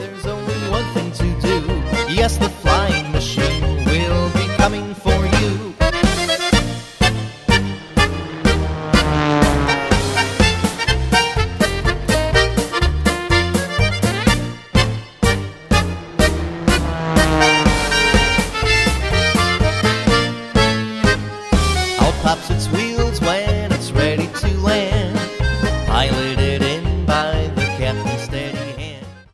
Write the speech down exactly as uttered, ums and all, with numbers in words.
There's only one thing to do. Yes, the flying machine will be coming for you. Pops its wheels when it's ready to land.